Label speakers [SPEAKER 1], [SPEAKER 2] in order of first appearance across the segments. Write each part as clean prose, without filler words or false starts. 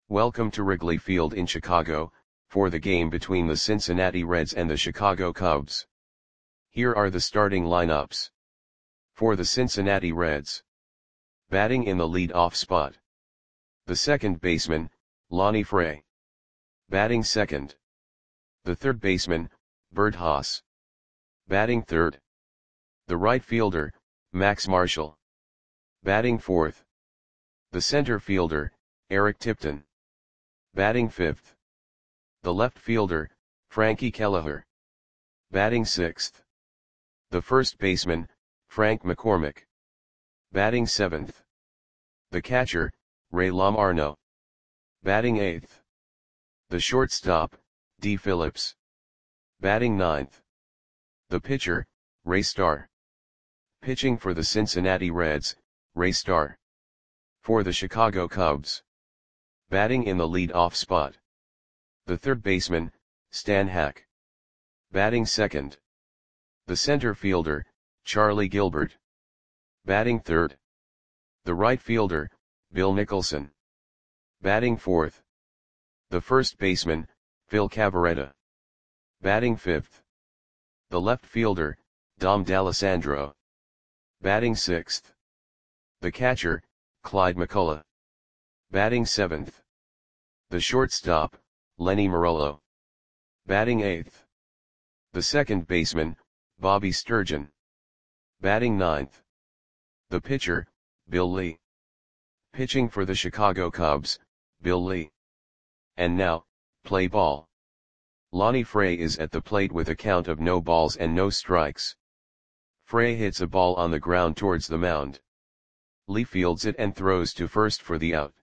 [SPEAKER 1] Welcome to Wrigley Field in Chicago, for the game between the Cincinnati Reds and the Chicago Cubs. Here are the starting lineups. For the Cincinnati Reds. Batting in the lead-off spot. The second baseman, Lonnie Fray. Batting second. The third baseman, Bert Haas. Batting third. The right fielder, Max Marshall. Batting fourth. The center fielder, Eric Tipton. Batting fifth. The left fielder, Frankie Kelleher. Batting sixth. The first baseman, Frank McCormick. Batting seventh. The catcher, Ray Lamarno. Batting eighth. The shortstop, D. Phillips. Batting ninth. The pitcher, Ray Starr. Pitching for the Cincinnati Reds, Ray Starr. For the Chicago Cubs. Batting in the lead-off spot. The third baseman, Stan Hack. Batting second. The center fielder, Charlie Gilbert. Batting third. The right fielder, Bill Nicholson. Batting fourth. The first baseman, Phil Cavarretta. Batting fifth. The left fielder, Dom D'Alessandro. Batting sixth. The catcher, Clyde McCullough. Batting seventh. The shortstop, Lenny Marollo. Batting eighth. The second baseman, Bobby Sturgeon. Batting ninth. The pitcher, Bill Lee. Pitching for the Chicago Cubs, Bill Lee. And now, play ball. Lonnie Fray is at the plate with a count of no balls and no strikes. Fray hits a ball on the ground towards the mound. Lee fields it and throws to first for the out.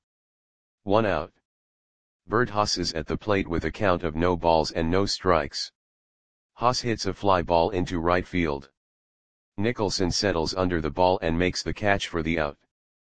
[SPEAKER 1] 1 out. Bert Haas is at the plate with a count of no balls and no strikes. Haas hits a fly ball into right field. Nicholson settles under the ball and makes the catch for the out.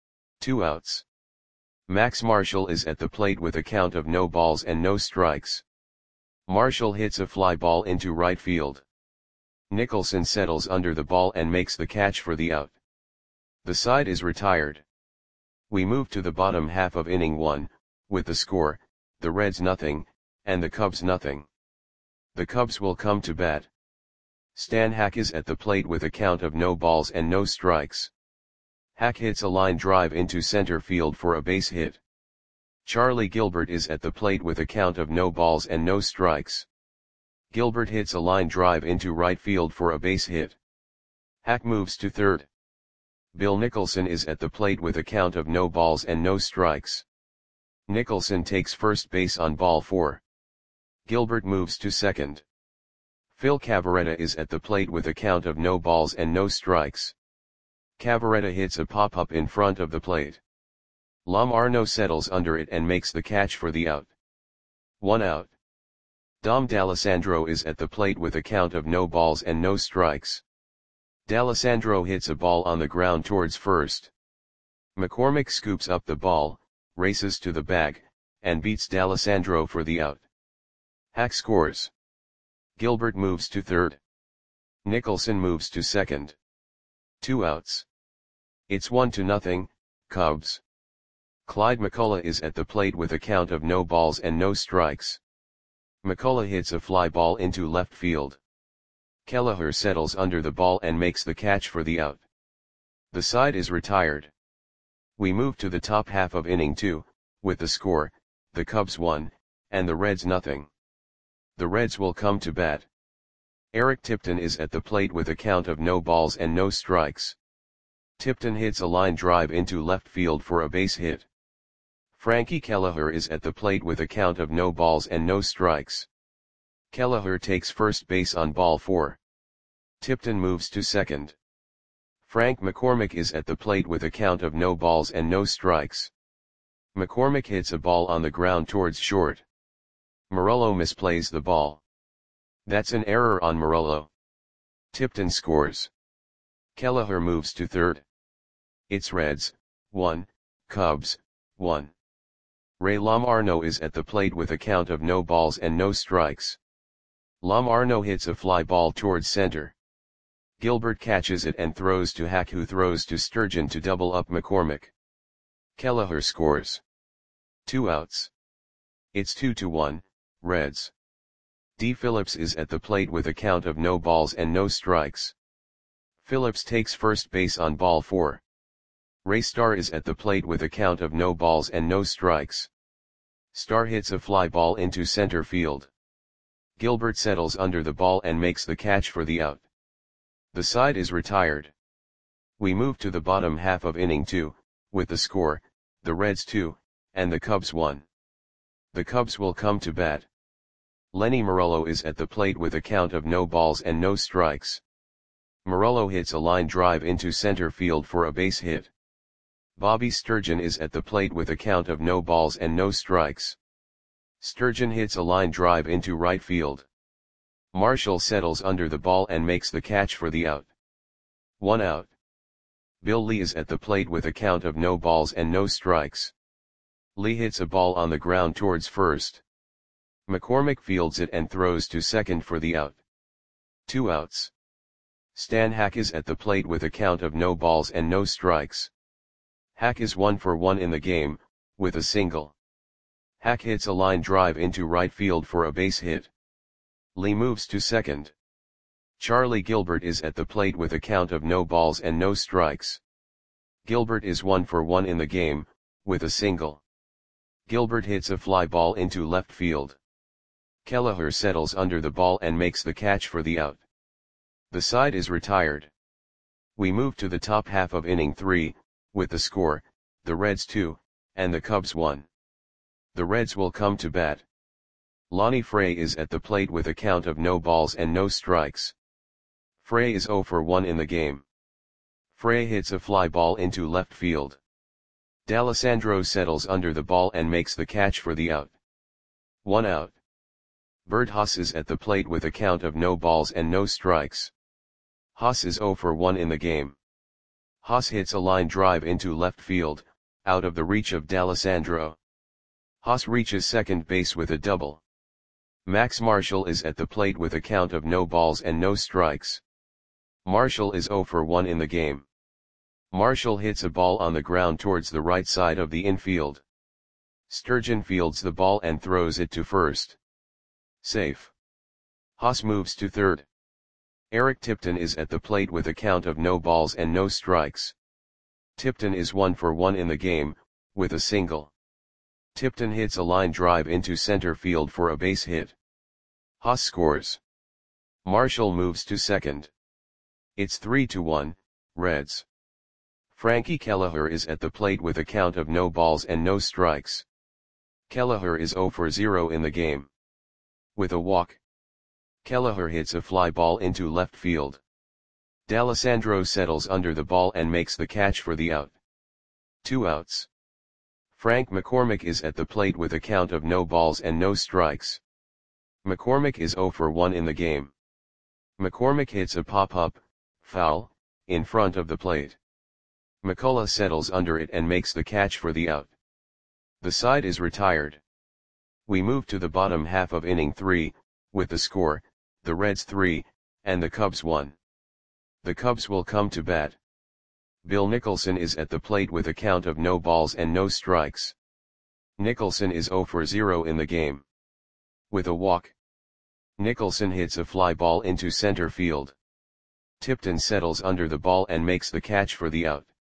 [SPEAKER 1] 2 outs. Max Marshall is at the plate with a count of no balls and no strikes. Marshall hits a fly ball into right field. Nicholson settles under the ball and makes the catch for the out. The side is retired. We move to the bottom half of inning 1, with the score, the Reds nothing, and the Cubs nothing. The Cubs will come to bat. Stan Hack is at the plate with a count of no balls and no strikes. Hack hits a line drive into center field for a base hit. Charlie Gilbert is at the plate with a count of no balls and no strikes. Gilbert hits a line drive into right field for a base hit. Hack moves to third. Bill Nicholson is at the plate with a count of no balls and no strikes. Nicholson takes first base on ball 4. Gilbert moves to second. Phil Cavarretta is at the plate with a count of no balls and no strikes. Cavarretta hits a pop-up in front of the plate. Lamarno settles under it and makes the catch for the out. 1 out. Dom D'Alessandro is at the plate with a count of no balls and no strikes. D'Alessandro hits a ball on the ground towards first. McCormick scoops up the ball, races to the bag, and beats D'Alessandro for the out. Hack scores. Gilbert moves to third. Nicholson moves to second. 2 outs. It's 1-0, Cubs. Clyde McCullough is at the plate with a count of no balls and no strikes. McCullough hits a fly ball into left field. Kelleher settles under the ball and makes the catch for the out. The side is retired. We move to the top half of inning 2, with the score, the Cubs 1, and the Reds nothing. The Reds will come to bat. Eric Tipton is at the plate with a count of no balls and no strikes. Tipton hits a line drive into left field for a base hit. Frankie Kelleher is at the plate with a count of no balls and no strikes. Kelleher takes first base on ball 4. Tipton moves to second. Frank McCormick is at the plate with a count of no balls and no strikes. McCormick hits a ball on the ground towards short. Marollo misplays the ball. That's an error on Marollo. Tipton scores. Kelleher moves to third. It's Reds 1, Cubs 1. Ray Lamarno is at the plate with a count of no balls and no strikes. Lamarno hits a fly ball towards center. Gilbert catches it and throws to Hack, who throws to Sturgeon to double up McCormick. Kelleher scores. 2 outs. It's 2-1, Reds. D. Phillips is at the plate with a count of no balls and no strikes. Phillips takes first base on ball 4. Ray Starr is at the plate with a count of no balls and no strikes. Starr hits a fly ball into center field. Gilbert settles under the ball and makes the catch for the out. The side is retired. We move to the bottom half of inning 2, with the score, the Reds 2, and the Cubs 1. The Cubs will come to bat. Lenny Morello is at the plate with a count of no balls and no strikes. Morello hits a line drive into center field for a base hit. Bobby Sturgeon is at the plate with a count of no balls and no strikes. Sturgeon hits a line drive into right field. Marshall settles under the ball and makes the catch for the out. 1 out. Bill Lee is at the plate with a count of no balls and no strikes. Lee hits a ball on the ground towards first. McCormick fields it and throws to second for the out. 2 outs. Stan Hack is at the plate with a count of no balls and no strikes. Hack is 1 for 1 in the game, with a single. Hack hits a line drive into right field for a base hit. Lee moves to second. Charlie Gilbert is at the plate with a count of no balls and no strikes. Gilbert is 1 for 1 in the game, with a single. Gilbert hits a fly ball into left field. Kelleher settles under the ball and makes the catch for the out. The side is retired. We move to the top half of inning 3, with the score, the Reds 2, and the Cubs 1. The Reds will come to bat. Lonnie Frey is at the plate with a count of no balls and no strikes. Frey is 0 for 1 in the game. Frey hits a fly ball into left field. D'Alessandro settles under the ball and makes the catch for the out. 1 out. Bert Haas is at the plate with a count of no balls and no strikes. Haas is 0 for 1 in the game. Haas hits a line drive into left field, out of the reach of D'Alessandro. Haas reaches second base with a double. Max Marshall is at the plate with a count of no balls and no strikes. Marshall is 0 for 1 in the game. Marshall hits a ball on the ground towards the right side of the infield. Sturgeon fields the ball and throws it to first. Safe. Haas moves to third. Eric Tipton is at the plate with a count of no balls and no strikes. Tipton is 1 for 1 in the game, with a single. Tipton hits a line drive into center field for a base hit. Haas scores. Marshall moves to second. It's 3-1, Reds. Frankie Kelleher is at the plate with a count of no balls and no strikes. Kelleher is 0 for 0 in the game. With a walk. Kelleher hits a fly ball into left field. D'Alessandro settles under the ball and makes the catch for the out. 2 outs. Frank McCormick is at the plate with a count of no balls and no strikes. McCormick is 0 for 1 in the game. McCormick hits a pop-up, foul, in front of the plate. McCullough settles under it and makes the catch for the out. The side is retired. We move to the bottom half of inning 3, with the score, the Reds 3, and the Cubs 1. The Cubs will come to bat. Bill Nicholson is at the plate with a count of no balls and no strikes. Nicholson is 0 for 0 in the game. With a walk. Nicholson hits a fly ball into center field. Tipton settles under the ball and makes the catch for the out.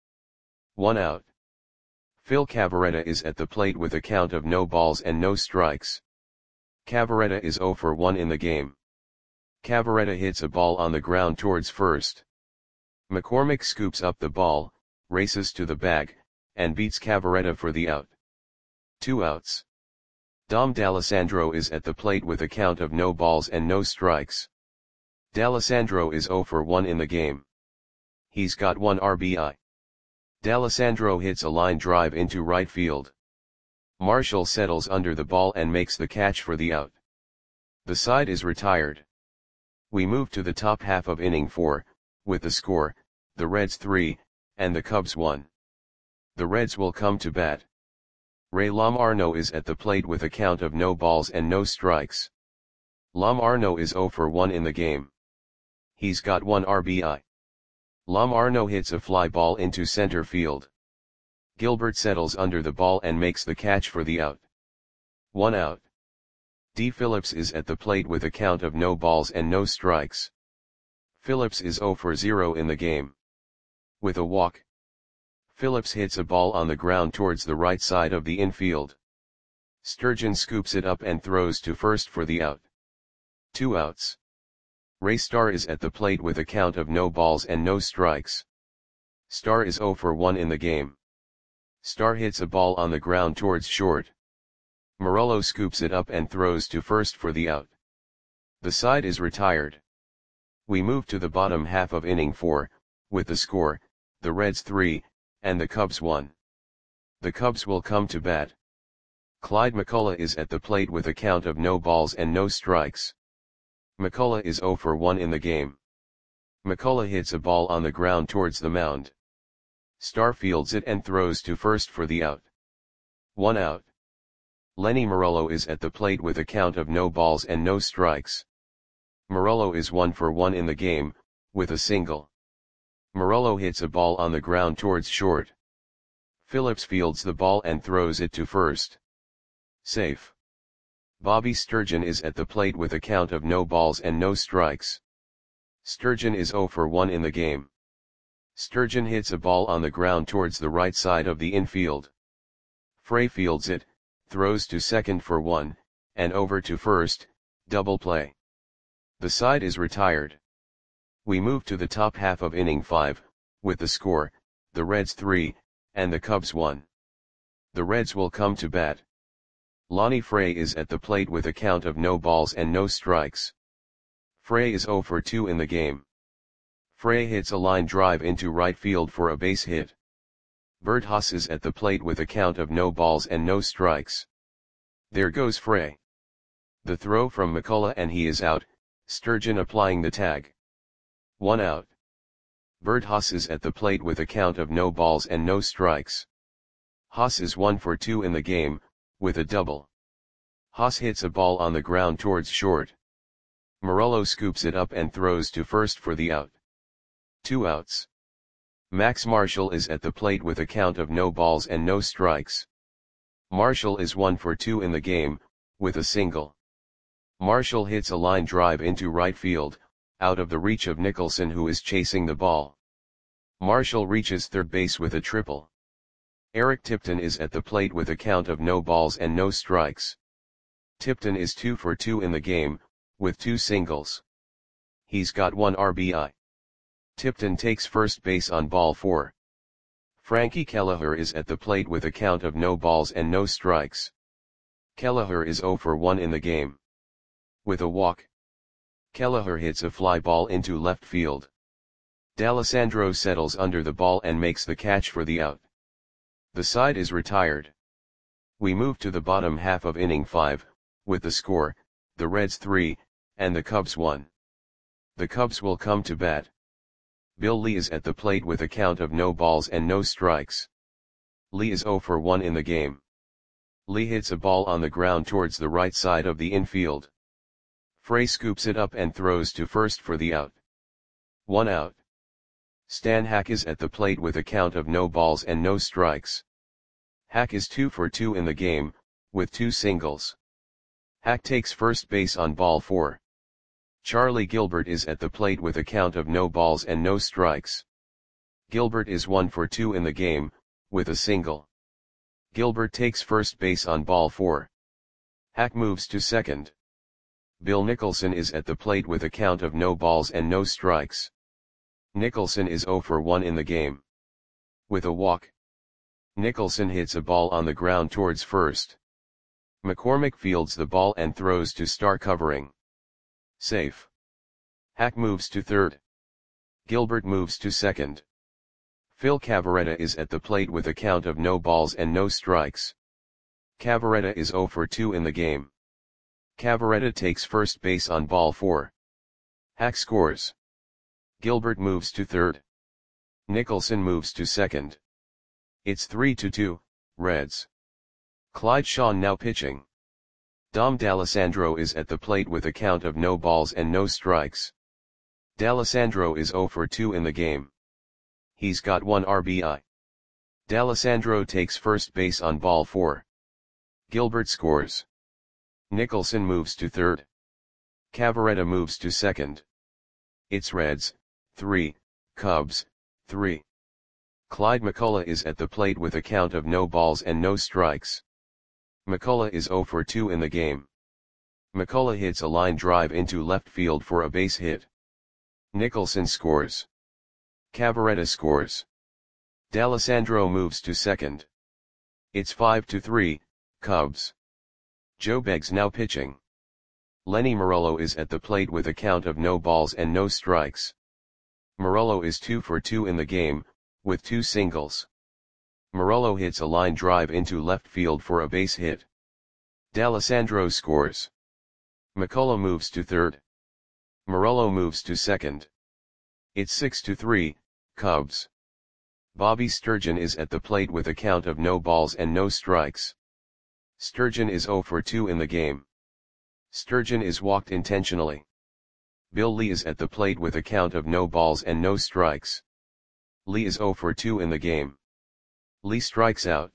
[SPEAKER 1] 1 out. Phil Cavarretta is at the plate with a count of no balls and no strikes. Cavarretta is 0 for 1 in the game. Cavarretta hits a ball on the ground towards first. McCormick scoops up the ball, races to the bag, and beats Cavarretta for the out. 2 outs. Dom D'Alessandro is at the plate with a count of no balls and no strikes. D'Alessandro is 0 for 1 in the game. He's got 1 RBI. D'Alessandro hits a line drive into right field. Marshall settles under the ball and makes the catch for the out. The side is retired. We move to the top half of inning 4, with the score, the Reds 3, and the Cubs 1. The Reds will come to bat. Ray Lamarno is at the plate with a count of no balls and no strikes. Lamarno is 0 for 1 in the game. He's got 1 RBI. Lamarno hits a fly ball into center field. Gilbert settles under the ball and makes the catch for the out. 1 out. D. Phillips is at the plate with a count of no balls and no strikes. Phillips is 0 for 0 in the game. With a walk, Phillips hits a ball on the ground towards the right side of the infield. Sturgeon scoops it up and throws to first for the out. 2 outs. Ray Starr is at the plate with a count of no balls and no strikes. Starr is 0 for 1 in the game. Starr hits a ball on the ground towards short. Morello scoops it up and throws to first for the out. The side is retired. We move to the bottom half of inning 4, with the score, the Reds 3, and the Cubs 1. The Cubs will come to bat. Clyde McCullough is at the plate with a count of no balls and no strikes. McCullough is 0 for 1 in the game. McCullough hits a ball on the ground towards the mound. Starr fields it and throws to first for the out. 1 out. Lenny Morello is at the plate with a count of no balls and no strikes. Morello is 1 for 1 in the game, with a single. Morello hits a ball on the ground towards short. Phillips fields the ball and throws it to first. Safe. Bobby Sturgeon is at the plate with a count of no balls and no strikes. Sturgeon is 0 for 1 in the game. Sturgeon hits a ball on the ground towards the right side of the infield. Frey fields it, throws to second for 1, and over to first, double play. The side is retired. We move to the top half of inning 5, with the score, the Reds 3, and the Cubs 1. The Reds will come to bat. Lonnie Frey is at the plate with a count of no balls and no strikes. Frey is 0 for 2 in the game. Frey hits a line drive into right field for a base hit. Bert Haas is at the plate with a count of no balls and no strikes. There goes Frey. The throw from McCullough and he is out, Sturgeon applying the tag. 1 out. Bert Haas is at the plate with a count of no balls and no strikes. Haas is 1 for 2 in the game, with a double. Haas hits a ball on the ground towards short. Morello scoops it up and throws to first for the out. 2 outs. Max Marshall is at the plate with a count of no balls and no strikes. Marshall is 1 for 2 in the game, with a single. Marshall hits a line drive into right field, out of the reach of Nicholson who is chasing the ball. Marshall reaches third base with a triple. Eric Tipton is at the plate with a count of no balls and no strikes. Tipton is 2 for 2 in the game, with 2 singles. He's got 1 RBI. Tipton takes first base on ball 4. Frankie Kelleher is at the plate with a count of no balls and no strikes. Kelleher is 0 for 1 in the game. With a walk, Kelleher hits a fly ball into left field. D'Alessandro settles under the ball and makes the catch for the out. The side is retired. We move to the bottom half of inning 5, with the score, the Reds 3, and the Cubs 1. The Cubs will come to bat. Bill Lee is at the plate with a count of no balls and no strikes. Lee is 0 for 1 in the game. Lee hits a ball on the ground towards the right side of the infield. Frey scoops it up and throws to first for the out. 1 out. Stan Hack is at the plate with a count of no balls and no strikes. Hack is 2 for 2 in the game, with 2 singles. Hack takes first base on ball 4. Charlie Gilbert is at the plate with a count of no balls and no strikes. Gilbert is 1 for 2 in the game, with a single. Gilbert takes first base on ball 4. Hack moves to second. Bill Nicholson is at the plate with a count of no balls and no strikes. Nicholson is 0 for 1 in the game. With a walk, Nicholson hits a ball on the ground towards first. McCormick fields the ball and throws to Starr covering. Safe. Hack moves to third. Gilbert moves to second. Phil Cavarretta is at the plate with a count of no balls and no strikes. Cavarretta is 0 for 2 in the game. Cavarretta takes first base on ball 4. Hack scores. Gilbert moves to third. Nicholson moves to second. It's 3-2, Reds. Clyde Shawn now pitching. Dom D'Alessandro is at the plate with a count of no balls and no strikes. D'Alessandro is 0 for 2 in the game. He's got 1 RBI. D'Alessandro takes first base on ball 4. Gilbert scores. Nicholson moves to third. Cavaretta moves to second. It's Reds, 3, Cubs, 3. Clyde McCullough is at the plate with a count of no balls and no strikes. McCullough is 0 for 2 in the game. McCullough hits a line drive into left field for a base hit. Nicholson scores. Cavaretta scores. D'Alessandro moves to second. It's 5-3, Cubs. Joe Beggs now pitching. Lenny Morello is at the plate with a count of no balls and no strikes. Morello is 2 for 2 in the game, with 2 singles. Morello hits a line drive into left field for a base hit. D'Alessandro scores. McCullough moves to third. Morello moves to second. It's 6-3, Cubs. Bobby Sturgeon is at the plate with a count of no balls and no strikes. Sturgeon is 0 for 2 in the game. Sturgeon is walked intentionally. Bill Lee is at the plate with a count of no balls and no strikes. Lee is 0 for 2 in the game. Lee strikes out.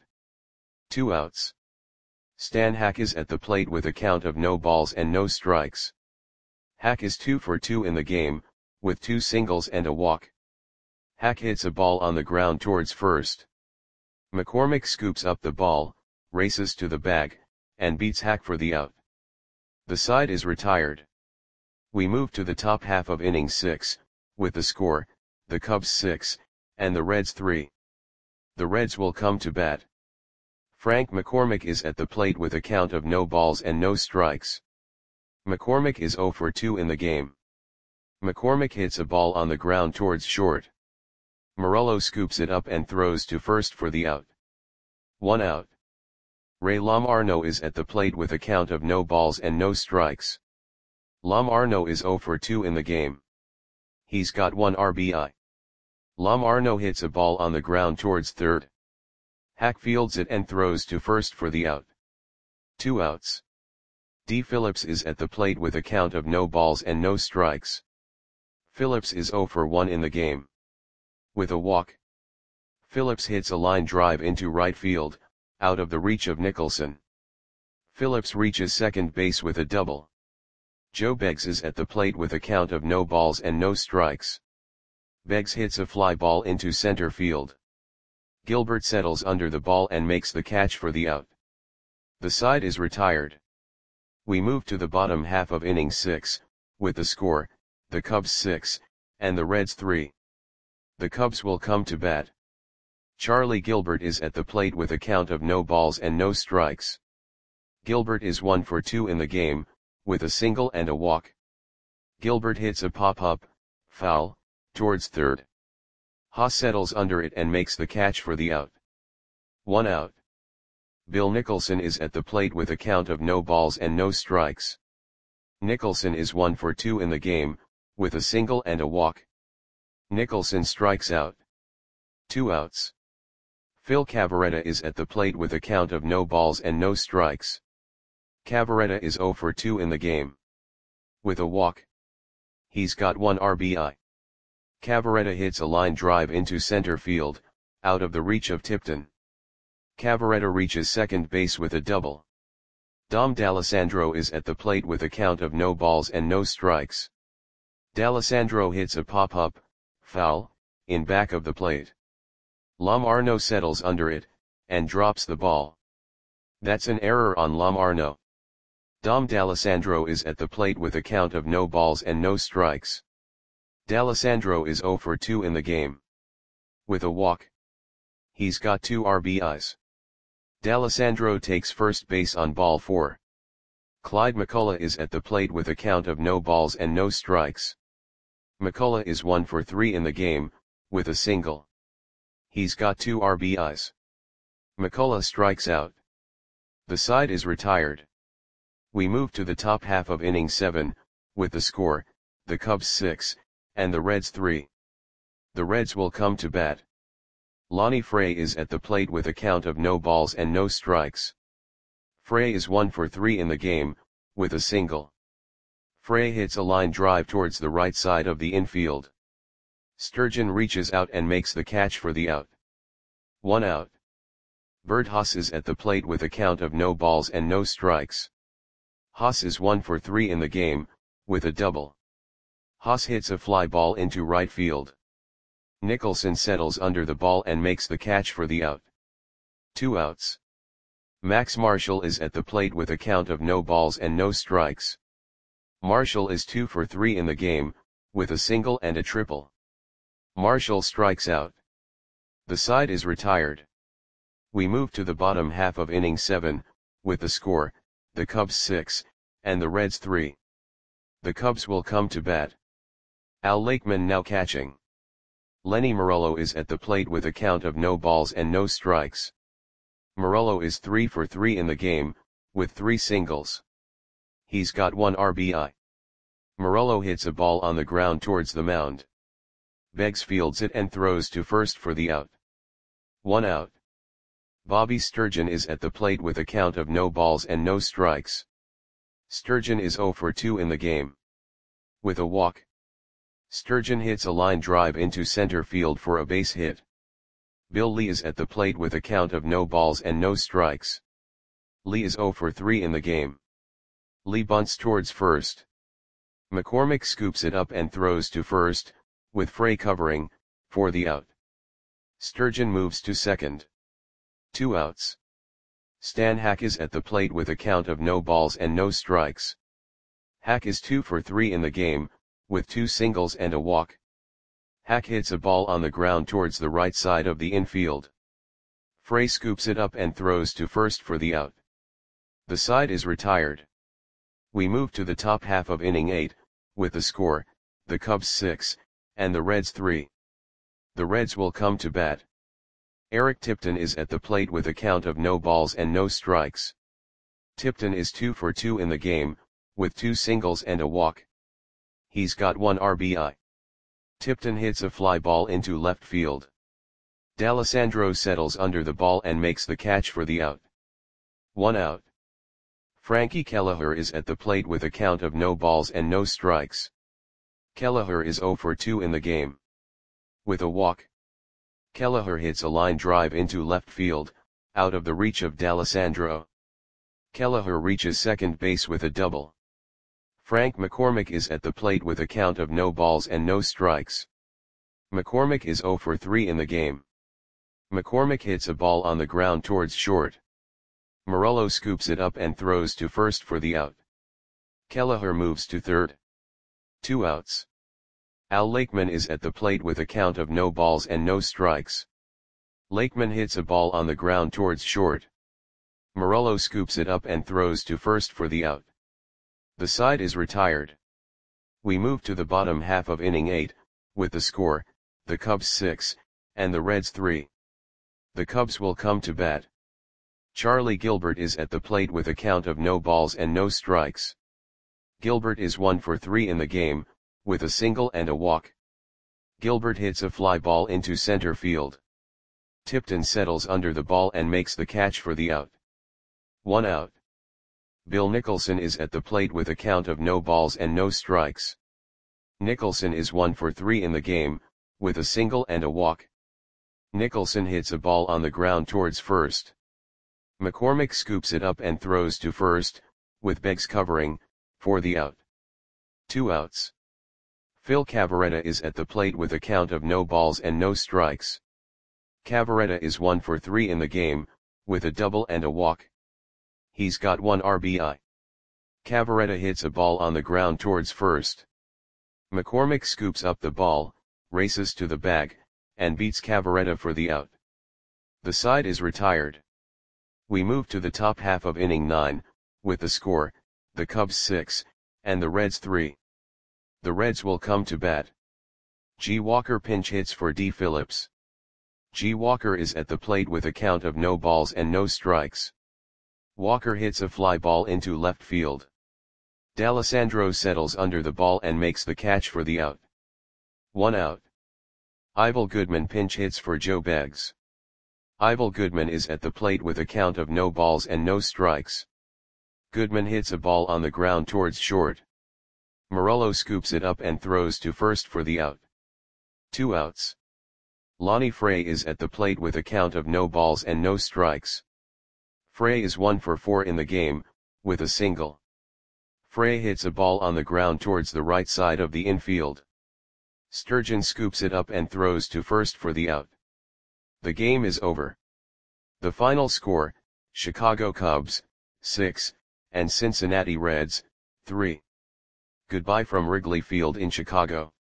[SPEAKER 1] 2 outs. Stan Hack is at the plate with a count of no balls and no strikes. Hack is 2 for 2 in the game, with 2 singles and a walk. Hack hits a ball on the ground towards first. McCormick scoops up the ball, races to the bag, and beats Hack for the out. The side is retired. We move to the top half of inning 6, with the score, the Cubs 6, and the Reds 3. The Reds will come to bat. Frank McCormick is at the plate with a count of no balls and no strikes. McCormick is 0 for 2 in the game. McCormick hits a ball on the ground towards short. Morello scoops it up and throws to first for the out. 1 out. Ray Lamarno is at the plate with a count of no balls and no strikes. Lamarno is 0 for 2 in the game. He's got 1 RBI. Lamarno hits a ball on the ground towards third. Hack fields it and throws to first for the out. 2 outs. D. Phillips is at the plate with a count of no balls and no strikes. Phillips is 0 for 1 in the game. With a walk. Phillips hits a line drive into right field, out of the reach of Nicholson. Phillips reaches second base with a double. Joe Beggs is at the plate with a count of no balls and no strikes. Beggs hits a fly ball into center field. Gilbert settles under the ball and makes the catch for the out. The side is retired. We move to the bottom half of inning 6, with the score, the Cubs 6, and the Reds 3. The Cubs will come to bat. Charlie Gilbert is at the plate with a count of no balls and no strikes. Gilbert is 1 for 2 in the game, with a single and a walk. Gilbert hits a pop-up, foul, towards third. Haas settles under it and makes the catch for the out. 1 out. Bill Nicholson is at the plate with a count of no balls and no strikes. Nicholson is 1 for 2 in the game, with a single and a walk. Nicholson strikes out. 2 outs. Phil Cavaretta is at the plate with a count of no balls and no strikes. Cavaretta is 0 for 2 in the game. With a walk. He's got 1 RBI. Cavaretta hits a line drive into center field, out of the reach of Tipton. Cavaretta reaches second base with a double. Dom D'Alessandro is at the plate with a count of no balls and no strikes. D'Alessandro hits a pop-up, foul, in back of the plate. Lamarno settles under it, and drops the ball. That's an error on Lamarno. Dom D'Alessandro is at the plate with a count of no balls and no strikes. D'Alessandro is 0 for 2 in the game. With a walk. He's got 2 RBIs. D'Alessandro takes first base on ball 4. Clyde McCullough is at the plate with a count of no balls and no strikes. McCullough is 1 for 3 in the game, with a single. He's got 2 RBIs. McCullough strikes out. The side is retired. We move to the top half of inning 7, with the score, the Cubs 6, and the Reds 3. The Reds will come to bat. Lonnie Frey is at the plate with a count of no balls and no strikes. Frey is 1 for 3 in the game, with a single. Frey hits a line drive towards the right side of the infield. Sturgeon reaches out and makes the catch for the out. 1 out. Bert Haas is at the plate with a count of no balls and no strikes. Haas is 1 for 3 in the game, with a double. Haas hits a fly ball into right field. Nicholson settles under the ball and makes the catch for the out. 2 outs. Max Marshall is at the plate with a count of no balls and no strikes. Marshall is 2 for 3 in the game, with a single and a triple. Marshall strikes out. The side is retired. We move to the bottom half of inning 7, with the score, the Cubs 6, and the Reds 3. The Cubs will come to bat. Al Lakeman now catching. Lenny Morello is at the plate with a count of no balls and no strikes. Morello is 3 for 3 in the game, with 3 singles. He's got 1 RBI. Morello hits a ball on the ground towards the mound. Beggs fields it and throws to first for the out. 1 out. Bobby Sturgeon is at the plate with a count of no balls and no strikes. Sturgeon is 0 for 2 in the game. With a walk. Sturgeon hits a line drive into center field for a base hit. Bill Lee is at the plate with a count of no balls and no strikes. Lee is 0 for 3 in the game. Lee bunts towards first. McCormick scoops it up and throws to first, with Frey covering, for the out. Sturgeon moves to second. 2 outs. Stan Hack is at the plate with a count of no balls and no strikes. Hack is 2 for 3 in the game, with 2 singles and a walk. Hack hits a ball on the ground towards the right side of the infield. Frey scoops it up and throws to first for the out. The side is retired. We move to the top half of inning 8, with the score, the Cubs 6, and the Reds 3. The Reds will come to bat. Eric Tipton is at the plate with a count of no balls and no strikes. Tipton is 2 for 2 in the game, with 2 singles and a walk. He's got 1 RBI. Tipton hits a fly ball into left field. D'Alessandro settles under the ball and makes the catch for the out. 1 out. Frankie Kelleher is at the plate with a count of no balls and no strikes. Kelleher is 0 for 2 in the game. With a walk. Kelleher hits a line drive into left field, out of the reach of D'Alessandro. Kelleher reaches second base with a double. Frank McCormick is at the plate with a count of no balls and no strikes. McCormick is 0 for 3 in the game. McCormick hits a ball on the ground towards short. Morello scoops it up and throws to first for the out. Kelleher moves to third. 2 outs. Al Lakeman is at the plate with a count of no balls and no strikes. Lakeman hits a ball on the ground towards short. Morello scoops it up and throws to first for the out. The side is retired. We move to the bottom half of inning 8, with the score, the Cubs 6, and the Reds 3. The Cubs will come to bat. Charlie Gilbert is at the plate with a count of no balls and no strikes. Gilbert is 1 for 3 in the game, with a single and a walk. Gilbert hits a fly ball into center field. Tipton settles under the ball and makes the catch for the out. 1 out. Bill Nicholson is at the plate with a count of no balls and no strikes. Nicholson is 1 for 3 in the game, with a single and a walk. Nicholson hits a ball on the ground towards first. McCormick scoops it up and throws to first, with Beggs covering, for the out. 2 outs. Phil Cavarretta is at the plate with a count of no balls and no strikes. Cavarretta is 1 for 3 in the game, with a double and a walk. He's got 1 RBI. Cavarretta hits a ball on the ground towards first. McCormick scoops up the ball, races to the bag, and beats Cavarretta for the out. The side is retired. We move to the top half of inning 9, with the score, the Cubs 6, and the Reds 3. The Reds will come to bat. G. Walker pinch hits for D. Phillips. G. Walker is at the plate with a count of no balls and no strikes. Walker hits a fly ball into left field. D'Alessandro settles under the ball and makes the catch for the out. 1 out. Ivel Goodman pinch hits for Joe Beggs. Ivel Goodman is at the plate with a count of no balls and no strikes. Goodman hits a ball on the ground towards short. Morello scoops it up and throws to first for the out. 2 outs. Lonnie Frey is at the plate with a count of no balls and no strikes. Frey is 1 for 4 in the game, with a single. Frey hits a ball on the ground towards the right side of the infield. Sturgeon scoops it up and throws to first for the out. The game is over. The final score, Chicago Cubs, 6, and Cincinnati Reds, 3. Goodbye from Wrigley Field in Chicago.